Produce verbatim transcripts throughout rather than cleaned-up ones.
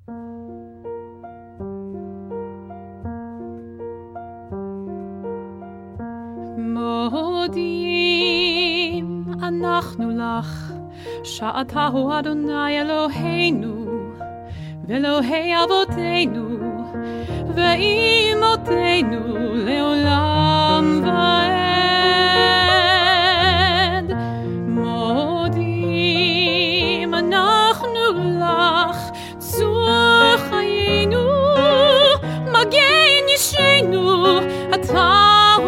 מודים אנחנו לך, שאתה הוא אדוני אלוהינו, ואלוהי אבותינו, ואימותינו לעולם ועד. מודים אנחנו לך, צור חיינו, מגן ישענו, אתה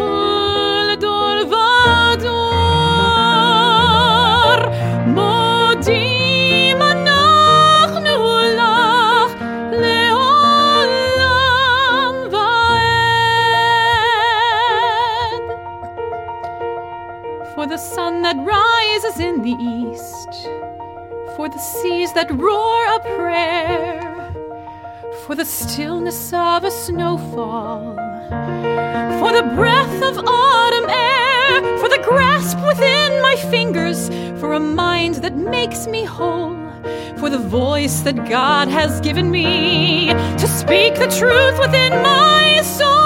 for the sun that rises in the east, for the seas that roar a prayer, for the stillness of a snowfall, for the breath of autumn air, for the grasp within my fingers, for a mind that makes me whole, for the voice that God has given me to speak the truth within my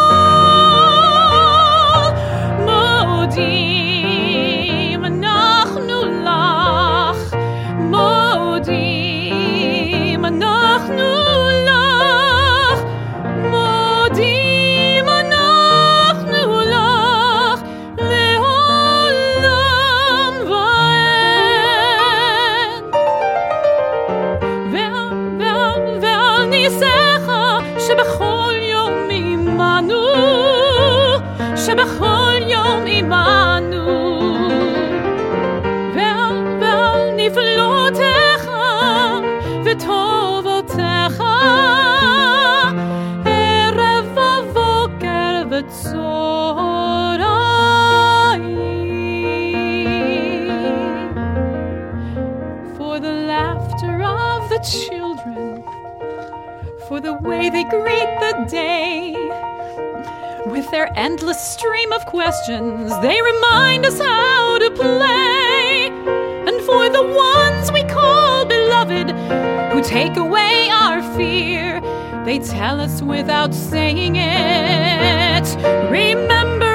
soul. Modim שבכל יום עמנו, שבכל יום עמנו, ועל, ועל נפלאותיך וטובותיך, ערב ובוקר וצהריים. For the laughter of the children, for the way they greet the day, with their endless stream of questions, they remind us how to play. And for the ones we call beloved, who take away our fear, they tell us without saying it, remember